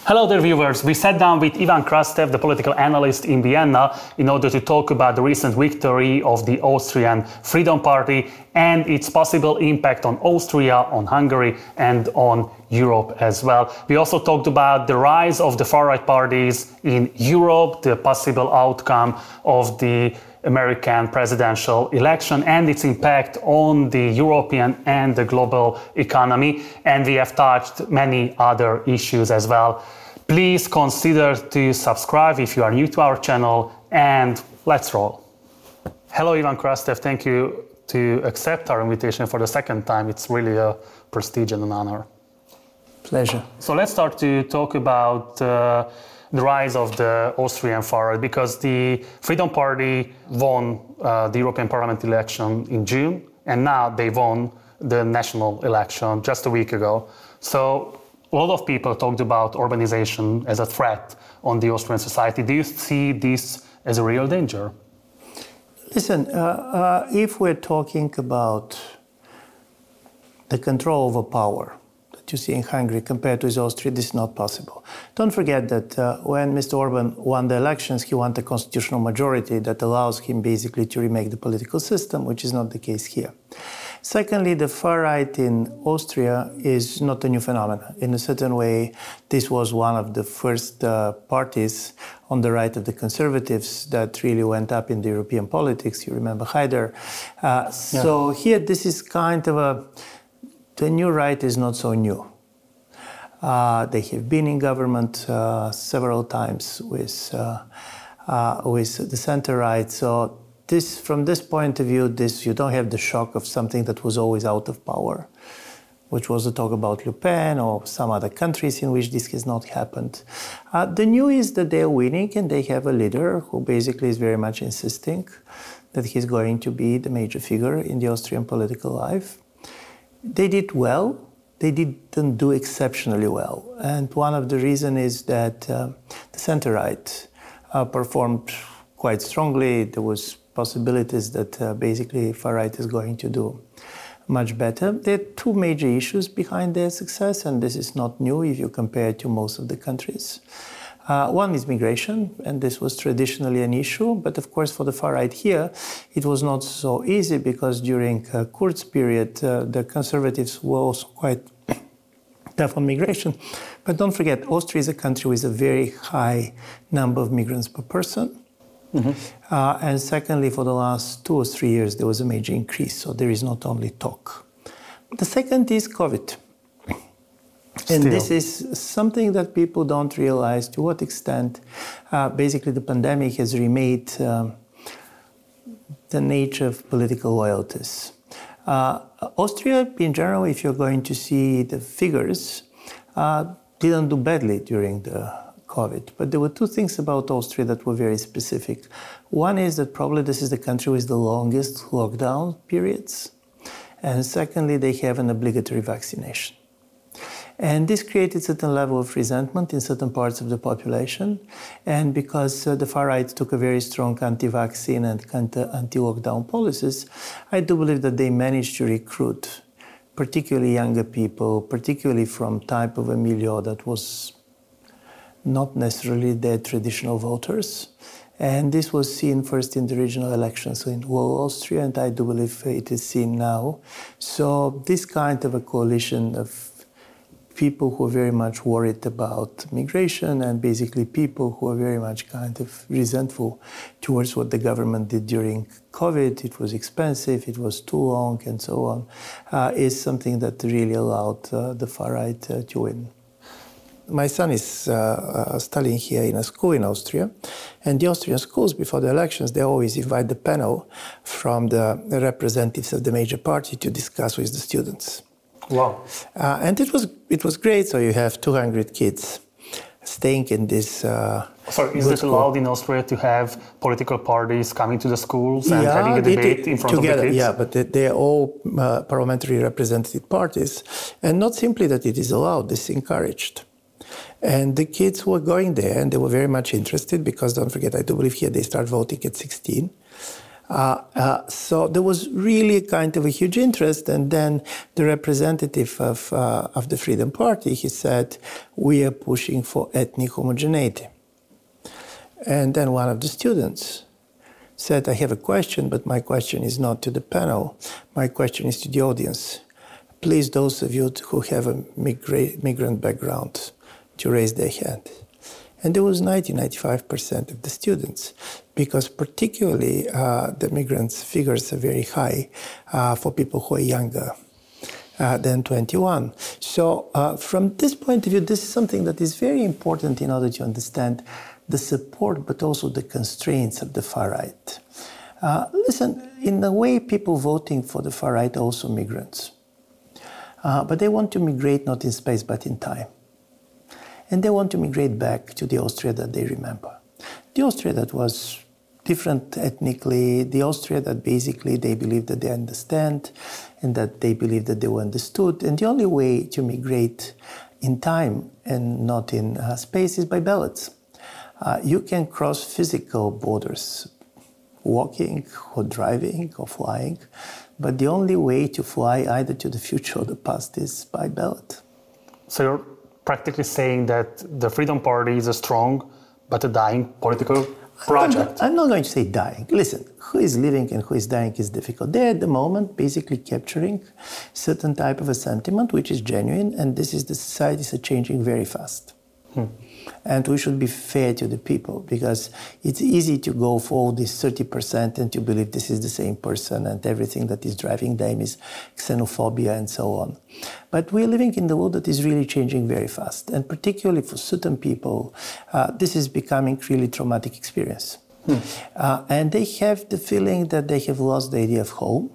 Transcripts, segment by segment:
Hello dear viewers, we sat down with Ivan Krastev, the political analyst in Vienna, in order to talk about the recent victory of the Austrian Freedom Party and its possible impact on Austria, on Hungary and on Europe as well. We also talked about the rise of the far-right parties in Europe, the possible outcome of the American presidential election and its impact on the European and the global economy. And we have touched many other issues as well. Please consider to subscribe if you are new to our channel, and let's roll. Hello, Ivan Krastev. Thank you to accept our invitation for the second time. It's really a prestige and an honor. Pleasure. So let's start to talk about the rise of the Austrian far-right, because the Freedom Party won the European Parliament election in June, and now they won the national election just a week ago. So a lot of people talked about urbanization as a threat on the Austrian society. Do you see this as a real danger? Listen, if we're talking about the control over power that you see in Hungary compared to Austria, this is not possible. Don't forget that when Mr. Orban won the elections, he won the constitutional majority that allows him basically to remake the political system, which is not the case here. Secondly, the far right in Austria is not a new phenomenon. In a certain way, this was one of the first parties on the right of the conservatives that really went up in the European politics. You remember Haider. So here, this is kind of the new right is not so new. They have been in government several times with the center right. So from this point of view, you don't have the shock of something that was always out of power, which was the talk about Le Pen or some other countries in which this has not happened. The new is that they are winning and they have a leader who basically is very much insisting that he's going to be the major figure in the Austrian political life. They did well. They didn't do exceptionally well. And one of the reasons is that the center-right performed quite strongly. There was possibilities that basically far-right is going to do much better. There are two major issues behind their success, and this is not new if you compare it to most of the countries. One is migration, and this was traditionally an issue, but of course for the far-right here, it was not so easy because during Kurz's period, the conservatives were also quite tough on migration. But don't forget, Austria is a country with a very high number of migrants per person. Mm-hmm. And secondly, for the last 2 or 3 years, there was a major increase. So there is not only talk. The second is COVID. And this is something that people don't realize to what extent basically the pandemic has remade the nature of political loyalties. Austria, in general, if you're going to see the figures, didn't do badly during the COVID. But there were two things about Austria that were very specific. One is that probably this is the country with the longest lockdown periods. And secondly, they have an obligatory vaccination. And this created a certain level of resentment in certain parts of the population. And because the far right took a very strong anti-vaccine and anti-lockdown policies, I do believe that they managed to recruit particularly younger people, particularly from type of a milieu that was not necessarily their traditional voters. And this was seen first in the regional elections in Whole Austria, and I do believe it is seen now. So this kind of a coalition of people who are very much worried about migration and basically people who are very much kind of resentful towards what the government did during COVID. It was expensive, it was too long, and so on, is something that really allowed the far right to win. My son is studying here in a school in Austria, and the Austrian schools before the elections, they always invite the panel from the representatives of the major party to discuss with the students. Wow. And it was great. So you have 200 kids staying in this. Sorry, is it allowed in Austria to have political parties coming to the schools and having a debate in front together, of the kids? Yeah, but they're all parliamentary represented parties. And not simply that it is allowed, it's encouraged. And the kids were going there and they were very much interested because, don't forget, I do believe here they start voting at 16. So there was really kind of a huge interest, and then the representative of the Freedom Party, he said, we are pushing for ethnic homogeneity. And then one of the students said, I have a question, but my question is not to the panel. My question is to the audience. Please, those of you who have a migrant background, to raise their hand. And there was 95% of the students, because particularly the migrants' figures are very high for people who are younger than 21. So from this point of view, this is something that is very important in order to understand the support, but also the constraints of the far right. Listen, in a way, people voting for the far right are also migrants. But they want to migrate not in space, but in time. And they want to migrate back to the Austria that they remember. The Austria that was different ethnically, the Austria that basically they believe that they understand and that they believe that they were understood. And the only way to migrate in time and not in space is by ballots. You can cross physical borders, walking or driving or flying, but the only way to fly either to the future or the past is by ballot. So you're practically saying that the Freedom Party is a strong but a dying political project. I'm not going to say dying. Listen, who is living and who is dying is difficult. They're at the moment basically capturing certain type of a sentiment which is genuine, and this is the societies are changing very fast. And we should be fair to the people, because it's easy to go for all this 30% and to believe this is the same person and everything that is driving them is xenophobia and so on. But we're living in the world that is really changing very fast. And particularly for certain people, this is becoming really traumatic experience. And they have the feeling that they have lost the idea of home.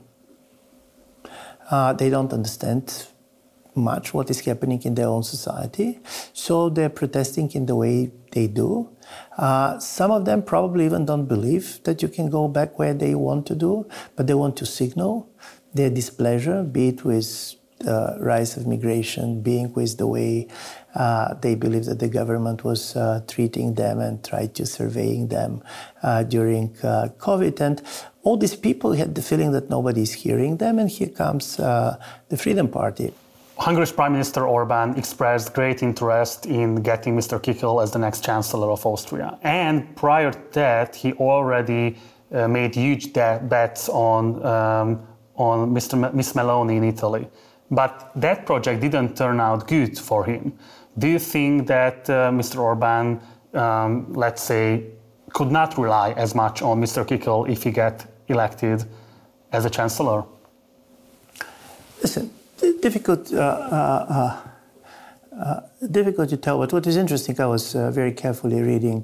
They don't understand much what is happening in their own society, so they're protesting in the way they do. Some of them probably even don't believe that you can go back where they want to do, but they want to signal their displeasure, be it with the rise of migration, being with the way they believe that the government was treating them and tried to surveying them during COVID. And all these people had the feeling that nobody is hearing them, and here comes the Freedom Party. Hungary's Prime Minister Orbán expressed great interest in getting Mr. Kikel as the next Chancellor of Austria. And prior to that, he already made huge bets on Miss Meloni in Italy. But that project didn't turn out good for him. Do you think that Mr. Orbán, let's say, could not rely as much on Mr. Kikel if he get elected as a Chancellor? Listen, difficult to tell, but what is interesting, I was very carefully reading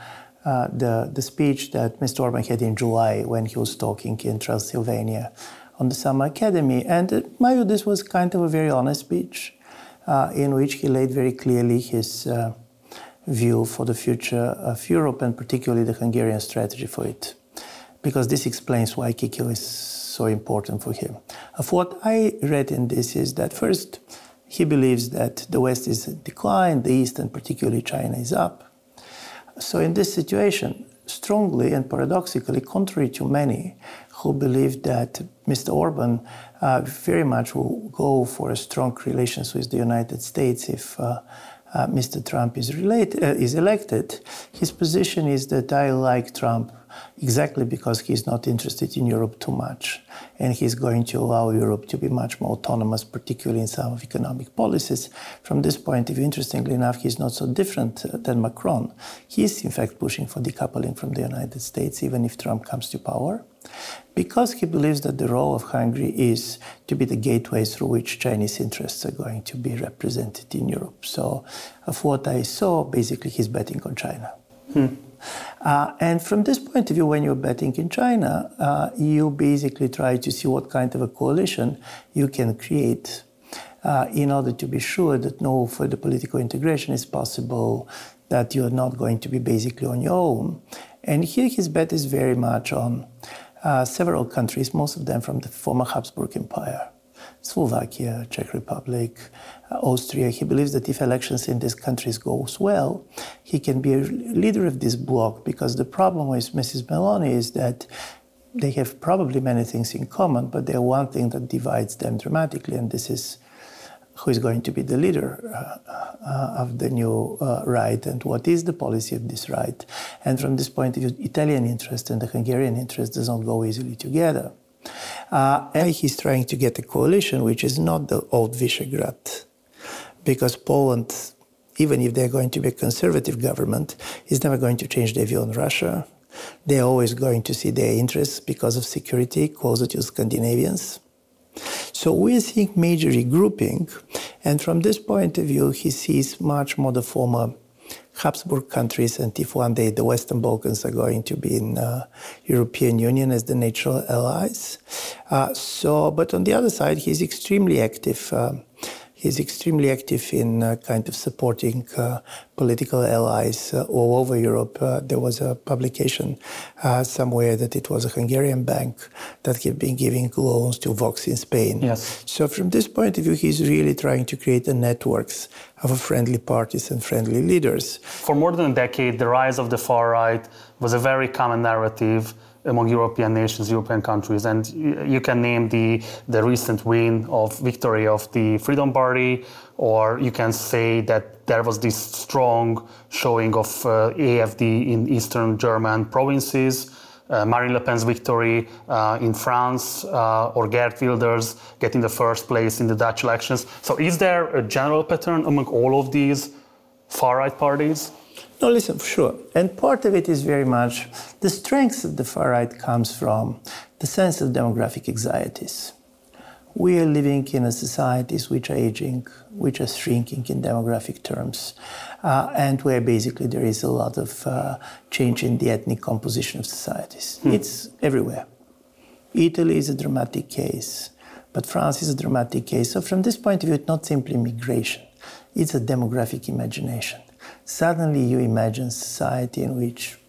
the speech that Mr. Orbán had in July when he was talking in Transylvania on the Summer Academy. And in my view, this was kind of a very honest speech in which he laid very clearly his view for the future of Europe, and particularly the Hungarian strategy for it. Because this explains why Kikel is so important for him. Of what I read in this is that first, he believes that the West is in decline, the East and particularly China is up. So in this situation, strongly and paradoxically, contrary to many who believe that Mr. Orbán very much will go for a strong relations with the United States if Mr. Trump is elected, his position is that I like Trump exactly because he's not interested in Europe too much. And he's going to allow Europe to be much more autonomous, particularly in some of economic policies. From this point of view, interestingly enough, he's not so different than Macron. He's in fact pushing for decoupling from the United States, even if Trump comes to power, because he believes that the role of Hungary is to be the gateway through which Chinese interests are going to be represented in Europe. So of what I saw, basically he's betting on China. And from this point of view, when you're betting in China, you basically try to see what kind of a coalition you can create in order to be sure that no further political integration is possible, that you're not going to be basically on your own. And here his bet is very much on several countries, most of them from the former Habsburg Empire. Slovakia, Czech Republic, Austria. He believes that if elections in these countries goes well, he can be a leader of this bloc, because the problem with Mrs. Meloni is that they have probably many things in common, but there's one thing that divides them dramatically, and this is who is going to be the leader of the new right and what is the policy of this right. And from this point of view, Italian interest and the Hungarian interest does not go easily together. And he's trying to get a coalition which is not the old Visegrad, because Poland, even if they're going to be a conservative government, is never going to change their view on Russia. They're always going to see their interests because of security closer to Scandinavians. So we're seeing major regrouping, and from this point of view, he sees much more the former Habsburg countries, and if one day the Western Balkans are going to be in European Union as the natural allies. But on the other side, he's extremely active. He's extremely active in kind of supporting political allies all over Europe. There was a publication somewhere that it was a Hungarian bank that had been giving loans to Vox in Spain. Yes. So from this point of view, he's really trying to create a networks of friendly parties and friendly leaders. For more than a decade, the rise of the far right was a very common narrative among European nations, European countries. And you can name the recent victory of the Freedom Party, or you can say that there was this strong showing of AfD in Eastern German provinces, Marine Le Pen's victory in France, or Geert Wilders getting the first place in the Dutch elections. So is there a general pattern among all of these far-right parties? No, listen, for sure. And part of it is very much the strength of the far right comes from the sense of demographic anxieties. We are living in a societies which are aging, which are shrinking in demographic terms, and where basically there is a lot of change in the ethnic composition of societies. It's everywhere. Italy is a dramatic case, but France is a dramatic case. So from this point of view, it's not simply migration, it's a demographic imagination. Suddenly you imagine society in which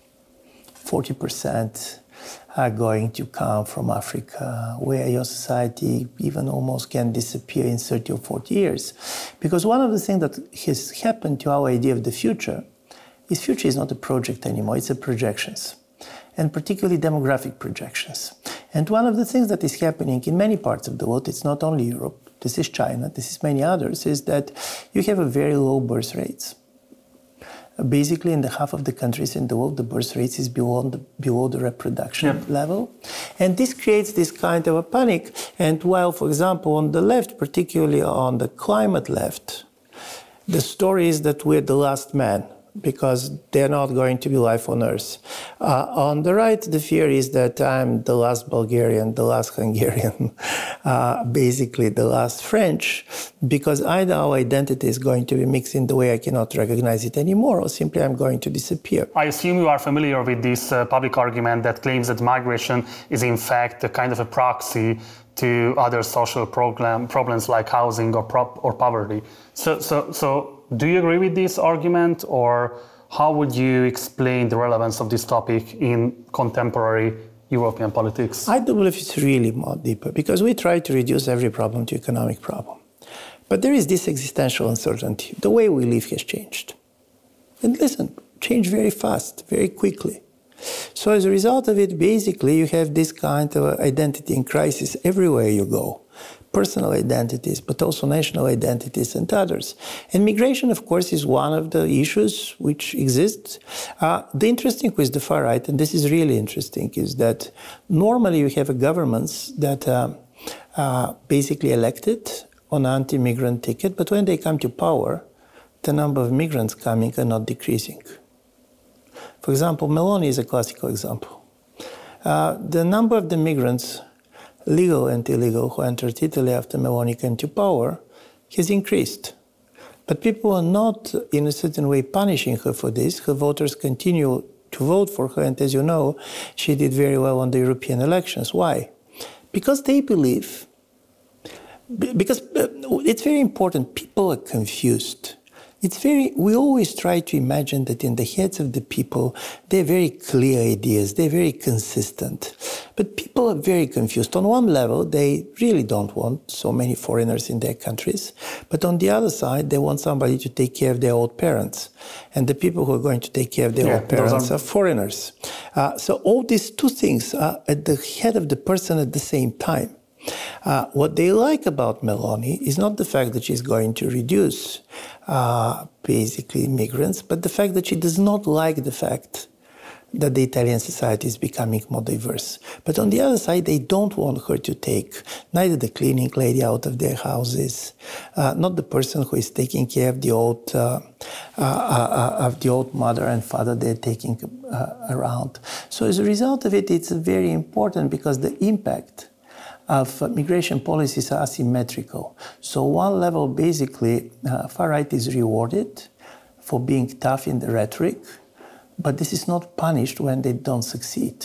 40% are going to come from Africa, where your society even almost can disappear in 30 or 40 years. Because one of the things that has happened to our idea of the future is not a project anymore, it's a projections, and particularly demographic projections. And one of the things that is happening in many parts of the world, it's not only Europe, this is China, this is many others, is that you have a very low birth rates. Basically, in the half of the countries in the world, the birth rate is below the reproduction level. And this creates this kind of a panic. And while, for example, on the left, particularly on the climate left, the story is that we're the last man, because they're not going to be life on Earth. On the right, the fear is that I'm the last Bulgarian, the last Hungarian, basically the last French, because either our identity is going to be mixed in the way I cannot recognize it anymore, or simply I'm going to disappear. I assume you are familiar with this public argument that claims that migration is in fact a kind of a proxy to other social problems like housing or poverty. So do you agree with this argument, or how would you explain the relevance of this topic in contemporary European politics? I do believe it's really more deeper, because we try to reduce every problem to economic problem. But there is this existential uncertainty. The way we live has changed. And listen, changed very fast, very quickly. So as a result of it, basically, you have this kind of identity in crisis everywhere you go. Personal identities, but also national identities and others. And migration, of course, is one of the issues which exists. The interesting with the far right, and this is really interesting, is that normally you have governments that are basically elected on an anti-migrant ticket, but when they come to power, the number of migrants coming are not decreasing. For example, Meloni is a classical example. The number of the migrants, legal and illegal, who entered Italy after Meloni came to power, has increased. But people are not, in a certain way, punishing her for this. Her voters continue to vote for her, and as you know, she did very well on the European elections. Why? Because they believe, because it's very important, people are confused. we always try to imagine that in the heads of the people, they're very clear ideas, they're very consistent. But people are very confused. On one level, they really don't want so many foreigners in their countries. But on the other side, they want somebody to take care of their old parents. And the people who are going to take care of their old parents are foreigners. So all these two things are at the head of the person at the same time. What they like about Meloni is not the fact that she's going to reduce basically immigrants, but the fact that she does not like the fact that the Italian society is becoming more diverse. But on the other side, they don't want her to take neither the cleaning lady out of their houses, not the person who is taking care of the old mother and father they're taking around. So as a result of it, it's very important because the impact of migration policies are asymmetrical. So one level, basically, far right is rewarded for being tough in the rhetoric, but this is not punished when they don't succeed.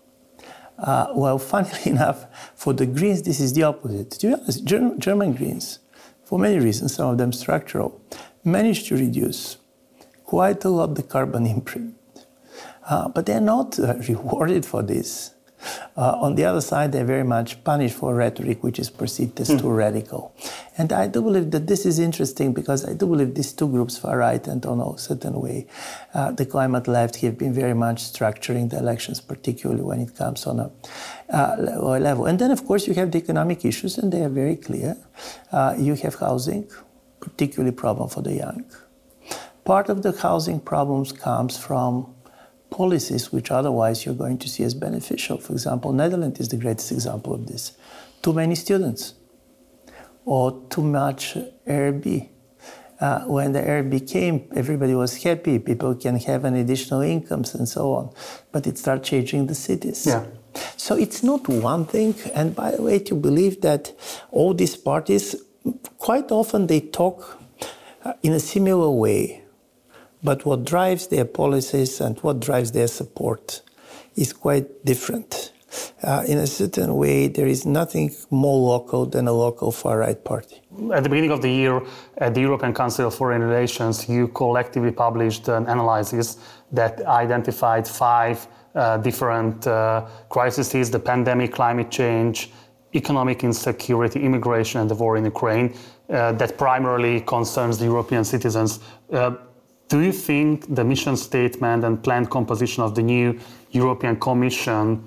Well, funnily enough, for the Greens, this is the opposite. To be honest, German Greens, for many reasons, some of them structural, managed to reduce quite a lot the carbon imprint. But they're not rewarded for this. On the other side, they're very much punished for rhetoric which is perceived as too radical. And I do believe that this is interesting because I do believe these two groups, far right and on a certain way, the climate left, have been very much structuring the elections, particularly when it comes on a level. And then, of course, you have the economic issues, and they are very clear. You have housing, particularly problem for the young. Part of the housing problems comes from policies which otherwise you're going to see as beneficial. For example, Netherlands is the greatest example of this. Too many students or too much Airbnb. When the Airbnb came, everybody was happy. People can have an additional incomes and so on. But it started changing the cities. Yeah. So it's not one thing. And by the way, to believe that all these parties, quite often they talk in a similar way. But what drives their policies and what drives their support is quite different. In a certain way, there is nothing more local than a local far-right party. At the beginning of the year, at the European Council of Foreign Relations, you collectively published an analysis that identified 5 different crises: the pandemic, climate change, economic insecurity, immigration, and the war in Ukraine, that primarily concerns the European citizens. Do you think the mission statement and planned composition of the new European Commission,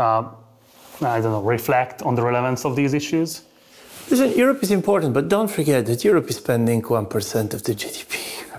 reflect on the relevance of these issues? Listen, Europe is important, but don't forget that Europe is spending 1% of the GDP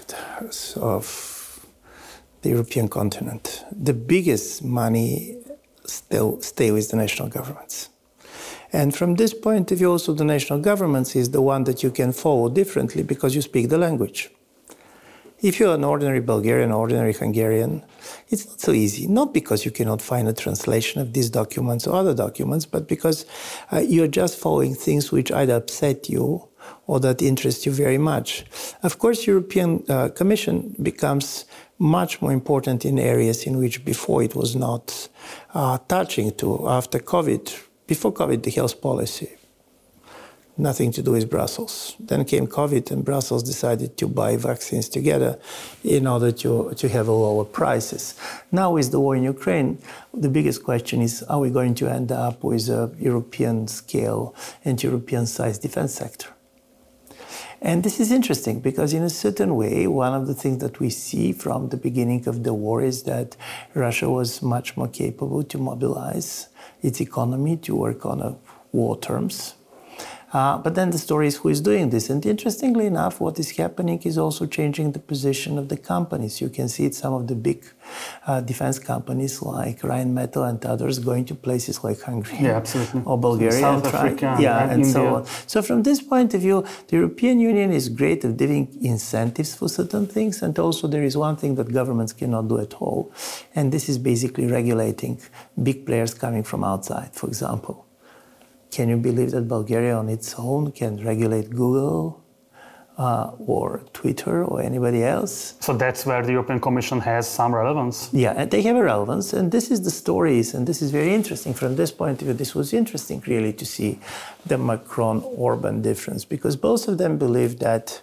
of the European continent. The biggest money still stay with the national governments. And from this point of view, also the national governments is the one that you can follow differently because you speak the language. If you're an ordinary Bulgarian, ordinary Hungarian, it's not so easy. Not because you cannot find a translation of these documents or other documents, but because you're just following things which either upset you or that interest you very much. Of course, European Commission becomes much more important in areas in which before it was not touching to. After COVID, before COVID, the health policy. Nothing to do with Brussels. Then came COVID and Brussels decided to buy vaccines together in order to have lower prices. Now with the war in Ukraine, the biggest question is, are we going to end up with a European scale and European sized defense sector? And this is interesting because in a certain way, one of the things that we see from the beginning of the war is that Russia was much more capable to mobilize its economy to work on war terms. But then the story is who is doing this. And interestingly enough, what is happening is also changing the position of the companies. You can see it, some of the big defense companies like Rheinmetall and others going to places like Hungary or Bulgaria. South Africa and India. So on. So from this point of view, the European Union is great at giving incentives for certain things. And also there is one thing that governments cannot do at all. And this is basically regulating big players coming from outside, for example. Can you believe that Bulgaria on its own can regulate Google or Twitter or anybody else? So that's where the European Commission has some relevance? Yeah, and they have a relevance. And this is the stories. And this is very interesting. From this point of view, this was interesting really to see the Macron-Orban difference because both of them believe that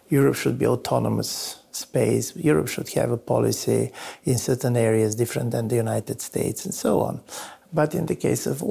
Europe should be autonomous space. Europe should have a policy in certain areas different than the United States, and so on. But in the case of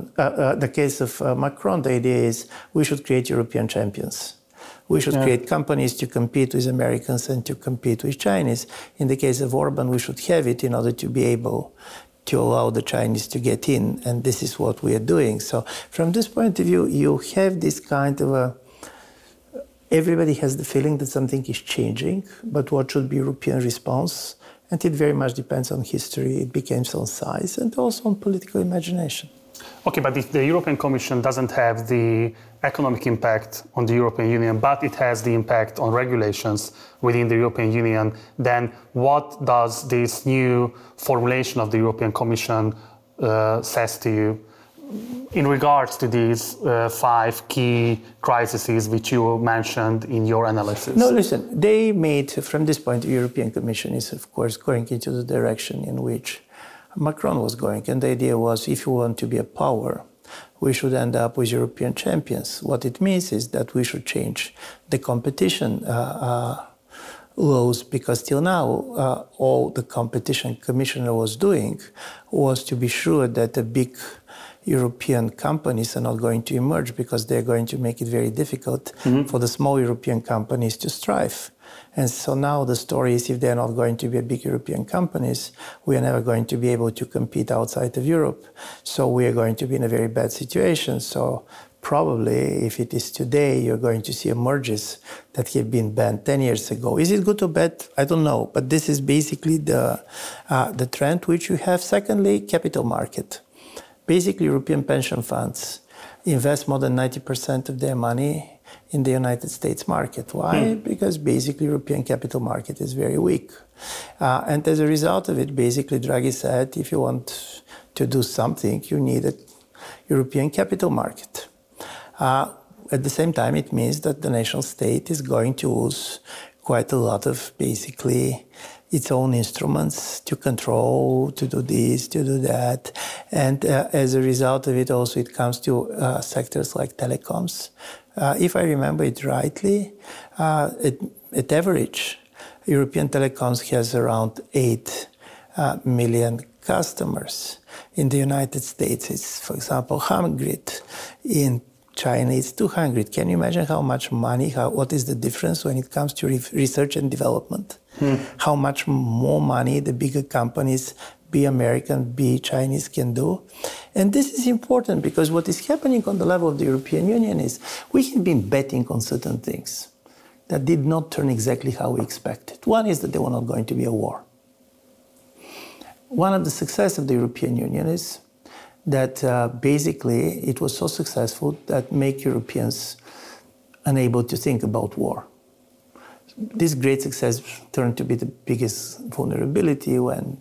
Macron, the idea is we should create European champions. We should create companies to compete with Americans and to compete with Chinese. In the case of Orban, we should have it in order to be able to allow the Chinese to get in, and this is what we are doing. So from this point of view, you have this kind of everybody has the feeling that something is changing, but what should be European response? And it very much depends on history, it depends on size, and also on political imagination. Okay, but if the European Commission doesn't have the economic impact on the European Union, but it has the impact on regulations within the European Union, then what does this new formulation of the European Commission says to you in regards to these 5 key crises which you mentioned in your analysis? No, listen, they made, from this point, the European Commission is, of course, going into the direction in which Macron was going. And the idea was, if you want to be a power, we should end up with European champions. What it means is that we should change the competition laws, because till now, all the competition commissioner was doing was to be sure that the big European companies are not going to emerge, because they're going to make it very difficult for the small European companies to strive. And so now the story is, if they're not going to be big European companies, we are never going to be able to compete outside of Europe. So we are going to be in a very bad situation. So probably, if it is today, you're going to see mergers that have been banned 10 years ago. Is it good or bad? I don't know. But this is basically the trend which you have. Secondly, capital market. Basically, European pension funds invest more than 90% of their money in the United States market. Why? Because basically European capital market is very weak. And as a result of it, basically Draghi said, if you want to do something, you need a European capital market. At the same time, it means that the national state is going to lose quite a lot of basically its own instruments to control, to do this, to do that. And as a result of it, also it comes to sectors like telecoms. If I remember it rightly, at average, European telecoms has around 8 million customers. In the United States, it's, for example, 100. In China, it's 200. Can you imagine how much money, what is the difference when it comes to research and development? How much more money the bigger companies, be American, be Chinese, can do? And this is important, because what is happening on the level of the European Union is we have been betting on certain things that did not turn exactly how we expected. One is that there was not going to be a war. One of the success of the European Union is that basically it was so successful that make Europeans unable to think about war. This great success turned to be the biggest vulnerability when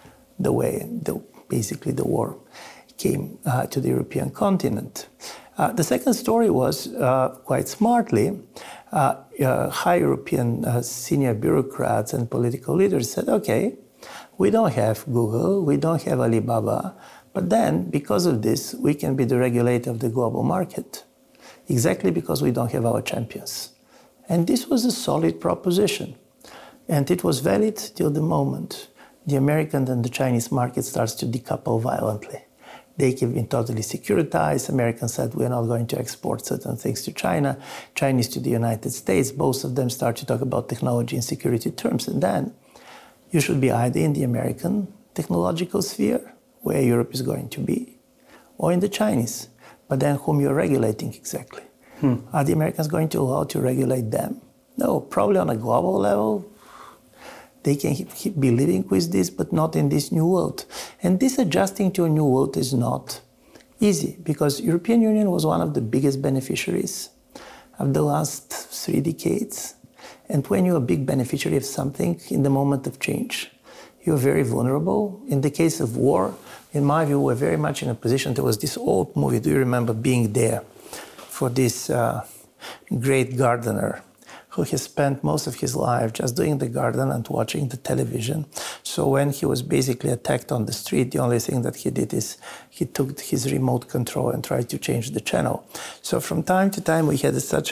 basically the war came to the European continent. The second story was, quite smartly, high European senior bureaucrats and political leaders said, okay, we don't have Google, we don't have Alibaba, but then, because of this, we can be the regulator of the global market, exactly because we don't have our champions. And this was a solid proposition. And it was valid till the moment the American and the Chinese market starts to decouple violently. They have been totally securitized. Americans said, we're not going to export certain things to China, Chinese to the United States. Both of them start to talk about technology and security terms. And then you should be either in the American technological sphere, where Europe is going to be, or in the Chinese. But then whom you're regulating exactly? Are the Americans going to allow to regulate them? No, probably on a global level, they can be living with this, but not in this new world. And this adjusting to a new world is not easy, because European Union was one of the biggest beneficiaries of the last 3 decades. And when you're a big beneficiary of something, in the moment of change, you're very vulnerable. In the case of war, in my view, we're very much in a position. There was this old movie, do you remember Being There? For this great gardener who has spent most of his life just doing the garden and watching the television. So when he was basically attacked on the street, the only thing that he did is he took his remote control and tried to change the channel. So from time to time, we had such a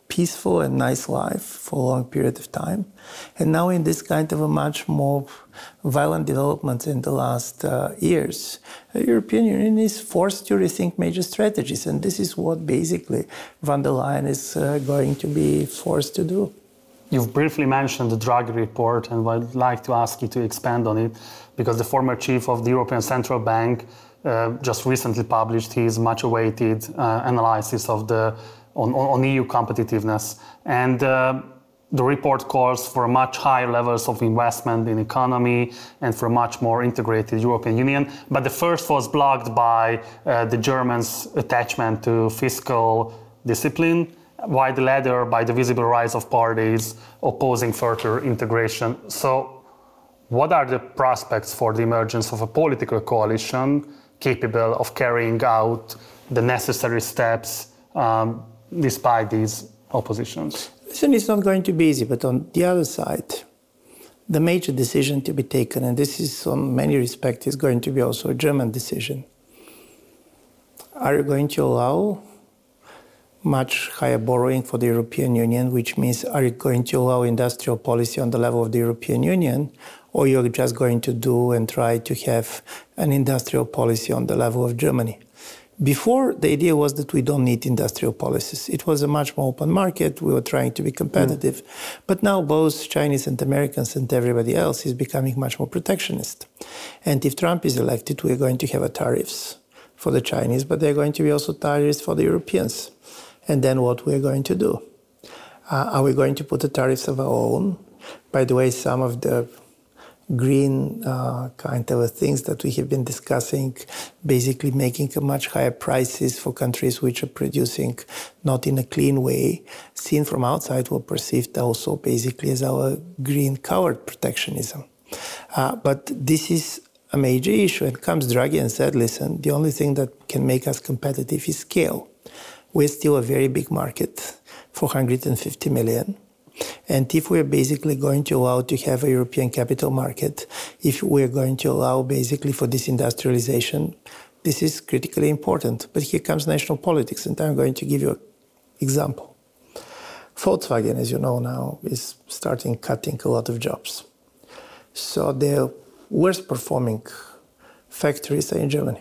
peaceful and nice life for a long period of time. And now in this kind of a much more violent development in the last years, the European Union is forced to rethink major strategies. And this is what basically von der Leyen is going to be forced to do. You've briefly mentioned the Draghi report, and I'd like to ask you to expand on it, because the former chief of the European Central Bank just recently published his much-awaited analysis of on EU competitiveness. And the report calls for much higher levels of investment in economy and for a much more integrated European Union. But the first was blocked by the Germans' attachment to fiscal discipline, while the latter by the visible rise of parties opposing further integration. So what are the prospects for the emergence of a political coalition capable of carrying out the necessary steps despite these oppositions? Listen, it's not going to be easy, but on the other side, the major decision to be taken, and this is on many respects is going to be also a German decision. Are you going to allow much higher borrowing for the European Union, which means are you going to allow industrial policy on the level of the European Union, or you're just going to do and try to have an industrial policy on the level of Germany? Before, the idea was that we don't need industrial policies. It was a much more open market. We were trying to be competitive. But now both Chinese and Americans and everybody else is becoming much more protectionist. And if Trump is elected, we're going to have tariffs for the Chinese, but they're going to be also tariffs for the Europeans. And then what we're going to do? Are we going to put the tariffs of our own? By the way, some of the green kind of things that we have been discussing, basically making a much higher prices for countries which are producing not in a clean way, seen from outside were perceived also basically as our green coward protectionism. But this is a major issue. And comes Draghi and said, listen, the only thing that can make us competitive is scale. We're still a very big market, 450 million. And if we're basically going to allow to have a European capital market, if we're going to allow basically for this industrialization, this is critically important. But here comes national politics, and I'm going to give you an example. Volkswagen, as you know now, is starting cutting a lot of jobs. So the worst performing factories are in Germany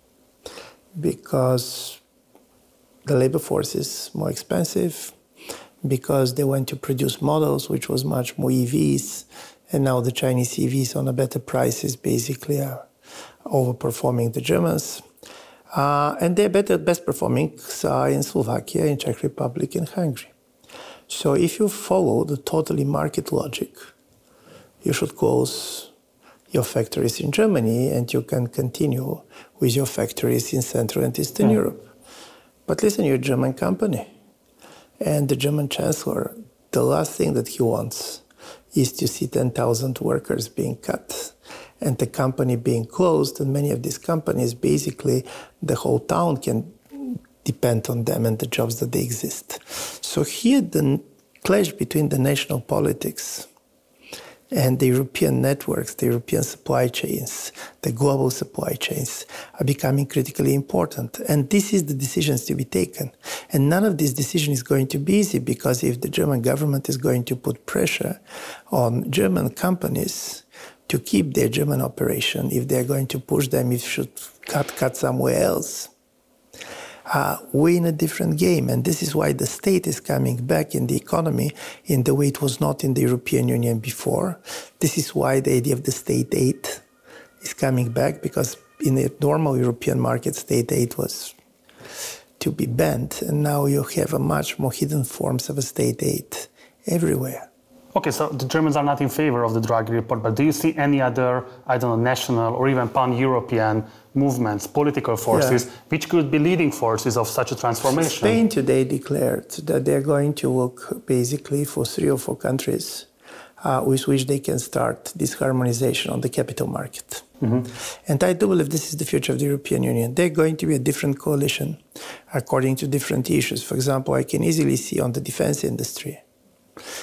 because the labor force is more expensive, because they went to produce models which was much more EVs, and now the Chinese EVs on a better prices basically are overperforming the Germans. And their best performing are in Slovakia, in Czech Republic, and Hungary. So if you follow the totally market logic, you should close your factories in Germany and you can continue with your factories in Central and Eastern Europe. But listen, you're a German company. And the German chancellor, the last thing that he wants is to see 10,000 workers being cut and the company being closed. And many of these companies, basically, the whole town can depend on them and the jobs that they exist. So here the clash between the national politics and the European networks, the European supply chains, the global supply chains are becoming critically important. And this is the decisions to be taken. And none of this decision is going to be easy, because if the German government is going to put pressure on German companies to keep their German operation, if they're going to push them, if should cut somewhere else, we're in a different game. And this is why the state is coming back in the economy in the way it was not in the European Union before. This is why the idea of the state aid is coming back, because in the normal European market, state aid was to be banned. And now you have a much more hidden forms of a state aid everywhere. Okay, so the Germans are not in favor of the Draghi report, but do you see any other, national or even pan-European movements, political forces, which could be leading forces of such a transformation? Spain today declared that they're going to look basically for 3 or 4 countries with which they can start this harmonization on the capital market. And I do believe this is the future of the European Union. They're going to be a different coalition according to different issues. For example, I can easily see on the defense industry,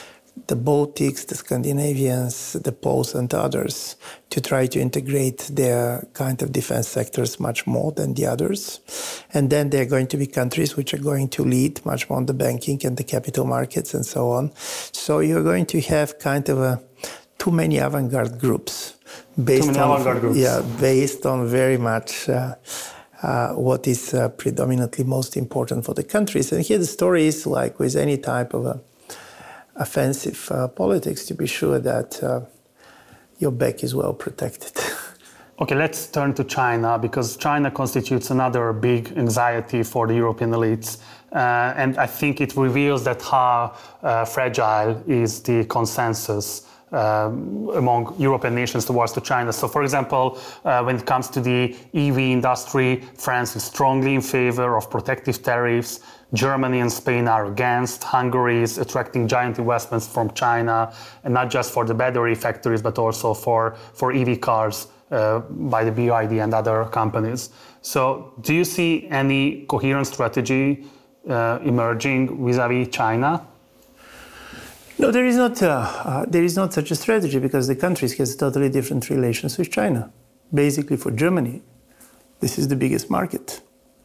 the Baltics, the Scandinavians, the Poles and others to try to integrate their kind of defense sectors much more than the others. And then there are going to be countries which are going to lead much more on the banking and the capital markets and so on. So you're going to have kind of too many avant-garde groups. Based on very much what is predominantly most important for the countries. And here the story is like with any type of offensive politics, to be sure that your back is well protected. Okay, let's turn to China, because China constitutes another big anxiety for the European elites. And I think it reveals that how fragile is the consensus among European nations towards to China. So, for example, when it comes to the EV industry, France is strongly in favor of protective tariffs. Germany and Spain are against. Hungary is attracting giant investments from China, and not just for the battery factories, but also for EV cars by the BYD and other companies. So, do you see any coherent strategy emerging vis-a-vis China? No, there is not such a strategy, because the countries has totally different relations with China. Basically, for Germany, this is the biggest market.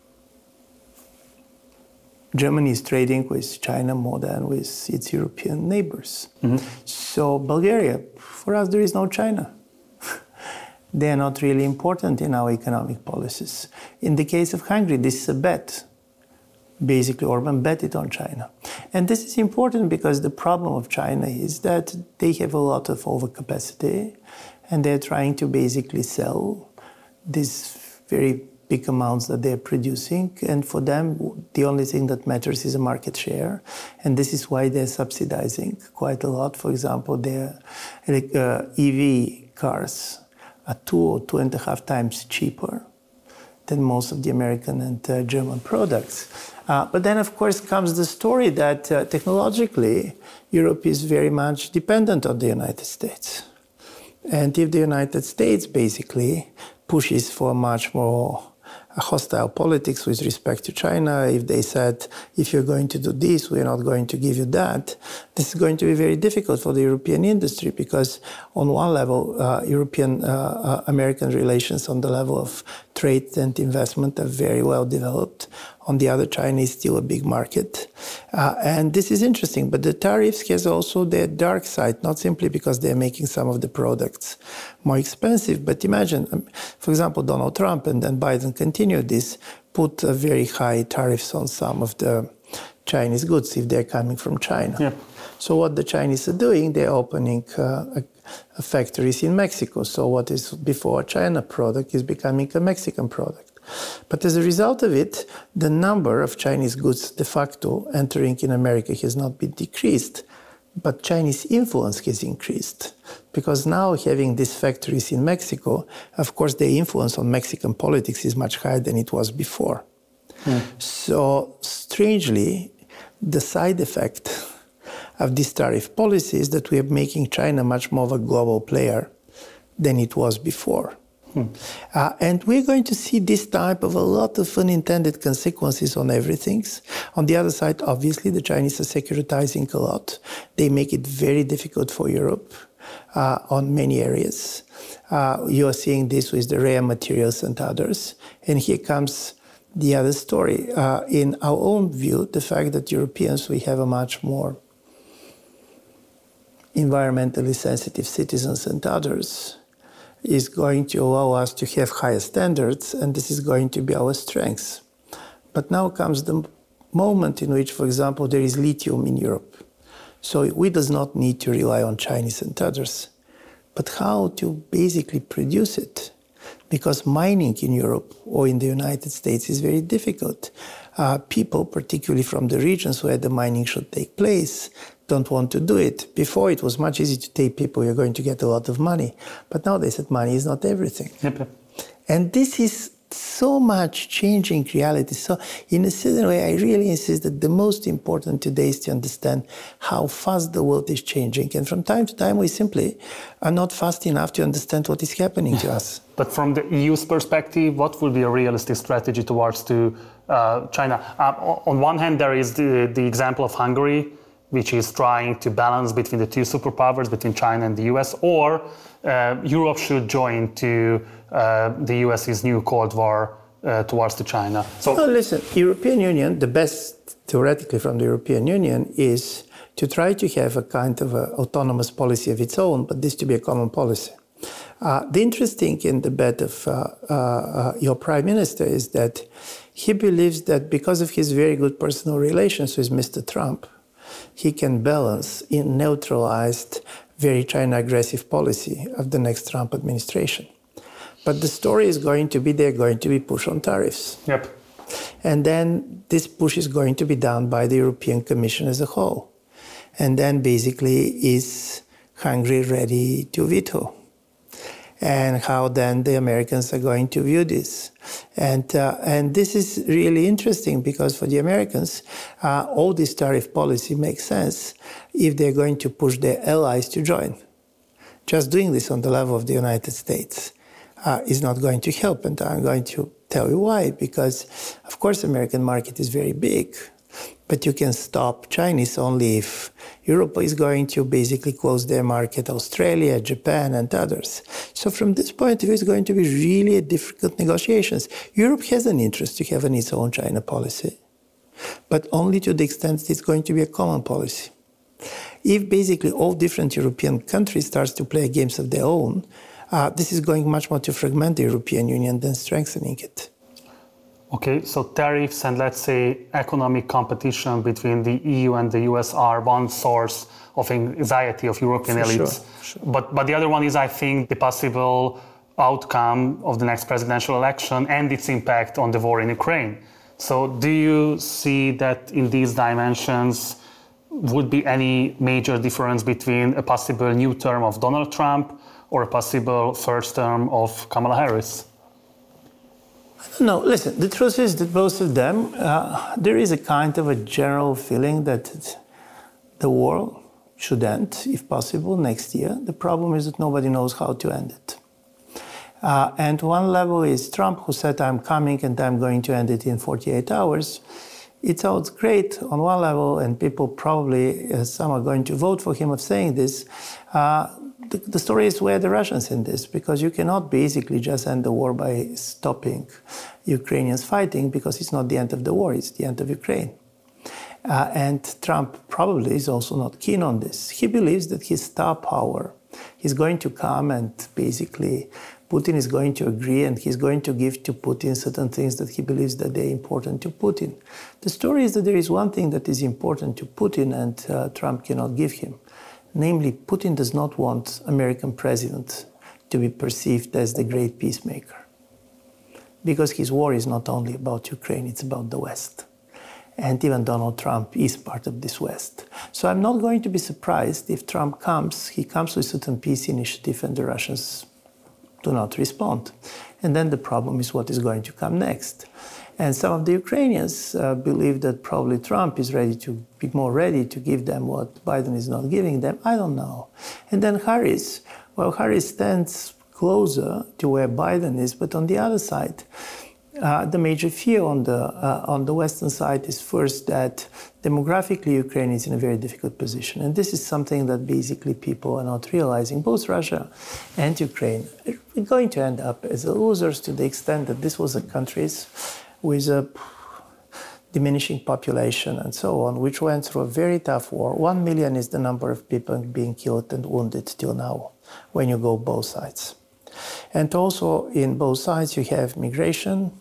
Germany is trading with China more than with its European neighbors. Mm-hmm. So Bulgaria, for us, there is no China. They are not really important in our economic policies. In the case of Hungary, this is a bet. Basically, Orban bet it on China. And this is important because the problem of China is that they have a lot of overcapacity, and they're trying to basically sell these very big amounts that they're producing. And for them, the only thing that matters is a market share. And this is why they're subsidizing quite a lot. For example, their EV cars are 2 or 2.5 times cheaper than most of the American and German products. But then, of course, comes the story that technologically, Europe is very much dependent on the United States. And if the United States basically pushes for much more hostile politics with respect to China, if they said, if you're going to do this, we're not going to give you that, this is going to be very difficult for the European industry, because on one level, European-American relations on the level of trade and investment are very well developed. On the other, China is still a big market. And this is interesting, but the tariffs has also their dark side, not simply because they're making some of the products more expensive, but imagine, for example, Donald Trump and then Biden continued this, put very high tariffs on some of the Chinese goods if they're coming from China. Yeah. So what the Chinese are doing, they're opening factories in Mexico. So what is before a China product is becoming a Mexican product. But as a result of it, the number of Chinese goods de facto entering in America has not been decreased, but Chinese influence has increased. Because now having these factories in Mexico, of course, the influence on Mexican politics is much higher than it was before. Mm. So strangely, the side effect of this tariff policy is that we are making China much more of a global player than it was before. And we're going to see this type of a lot of unintended consequences on everything. On the other side, obviously, the Chinese are securitizing a lot. They make it very difficult for Europe on many areas. You are seeing this with the rare materials and others. And here comes the other story. In our own view, the fact that Europeans, we have a much more environmentally sensitive citizens and others, is going to allow us to have higher standards, and this is going to be our strength. But now comes the moment in which, for example, there is lithium in Europe. So we does not need to rely on Chinese and others. But how to basically produce it? Because mining in Europe or in the United States is very difficult. People, particularly from the regions where the mining should take place, don't want to do it. Before, it was much easier to take people, you're going to get a lot of money. But now they said money is not everything. Yep. And this is so much changing reality. So in a certain way, I really insist that the most important today is to understand how fast the world is changing. And from time to time, we simply are not fast enough to understand what is happening to us. But from the EU's perspective, what would be a realistic strategy towards to China? On one hand, there is the example of Hungary, which is trying to balance between the two superpowers, between China and the US, or Europe should join to the US's new Cold War towards to China. So, no, listen, European Union, the best theoretically from the European Union is to try to have a kind of autonomous policy of its own, but this to be a common policy. The interesting in the bet of your prime minister is that he believes that because of his very good personal relations with Mr. Trump, he can balance in neutralized, very China aggressive policy of the next Trump administration. But the story is going to be they're going to be push on tariffs. Yep. And then this push is going to be done by the European Commission as a whole. And then basically is Hungary ready to veto? And how then the Americans are going to view this. And this is really interesting because for the Americans, all this tariff policy makes sense if they're going to push their allies to join. Just doing this on the level of the United States is not going to help. And I'm going to tell you why. Because, of course, the American market is very big. But you can stop Chinese only if Europe is going to basically close their market, Australia, Japan, and others. So from this point of view, it's going to be really difficult negotiations. Europe has an interest to have its own China policy, but only to the extent that it's going to be a common policy. If basically all different European countries start to play games of their own, this is going much more to fragment the European Union than strengthening it. Okay, so tariffs and let's say economic competition between the EU and the US are one source of anxiety of European elites. Sure. But the other one is, I think, the possible outcome of the next presidential election and its impact on the war in Ukraine. So do you see that in these dimensions would be any major difference between a possible new term of Donald Trump or a possible first term of Kamala Harris? No, listen, the truth is that both of them, there is a kind of a general feeling that the war should end, if possible, next year. The problem is that nobody knows how to end it. And one level is Trump, who said, I'm coming and I'm going to end it in 48 hours. It sounds great on one level, and people probably, some are going to vote for him of saying this. The story is where the Russians in this, because you cannot basically just end the war by stopping Ukrainians fighting, because it's not the end of the war, it's the end of Ukraine. And Trump probably is also not keen on this. He believes that his star power is going to come and basically Putin is going to agree and he's going to give to Putin certain things that he believes that they're important to Putin. The story is that there is one thing that is important to Putin and Trump cannot give him. Namely, Putin does not want American president to be perceived as the great peacemaker. Because his war is not only about Ukraine, it's about the West. And even Donald Trump is part of this West. So I'm not going to be surprised if Trump comes, he comes with a certain peace initiative and the Russians do not respond. And then the problem is what is going to come next. And some of the Ukrainians believe that probably Trump is ready to be more ready to give them what Biden is not giving them. I don't know. And then Harris, well, Harris stands closer to where Biden is, but on the other side, the major fear on the Western side is first that demographically Ukraine is in a very difficult position. And this is something that basically people are not realizing. Both Russia and Ukraine are going to end up as losers to the extent that this was a countries with a diminishing population and so on, which went through a very tough war. 1 million is the number of people being killed and wounded till now, when you go both sides. And also in both sides you have migration,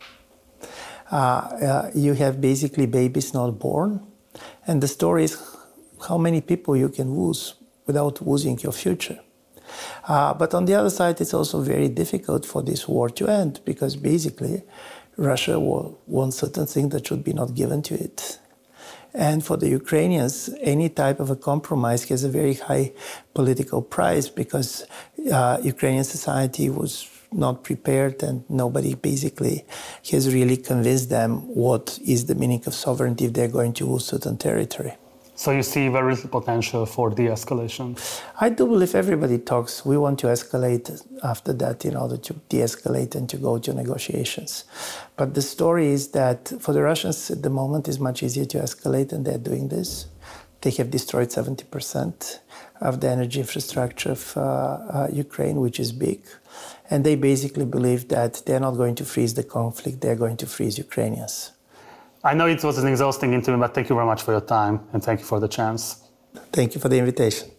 you have basically babies not born, and the story is how many people you can lose without losing your future. But on the other side, it's also very difficult for this war to end, because basically Russia wants certain things that should be not given to it. And for the Ukrainians, any type of a compromise has a very high political price, because Ukrainian society was not prepared and nobody basically has really convinced them what is the meaning of sovereignty if they're going to lose certain territory. So you see very little potential for de-escalation? I do believe everybody talks. We want to escalate after that in order to de-escalate and to go to negotiations. But the story is that for the Russians at the moment it's much easier to escalate, and they're doing this, They have destroyed 70% of the energy infrastructure of Ukraine, which is big. And they basically believe that they're not going to freeze the conflict, they're going to freeze Ukrainians. I know it was an exhausting interview, but thank you very much for your time and thank you for the chance. Thank you for the invitation.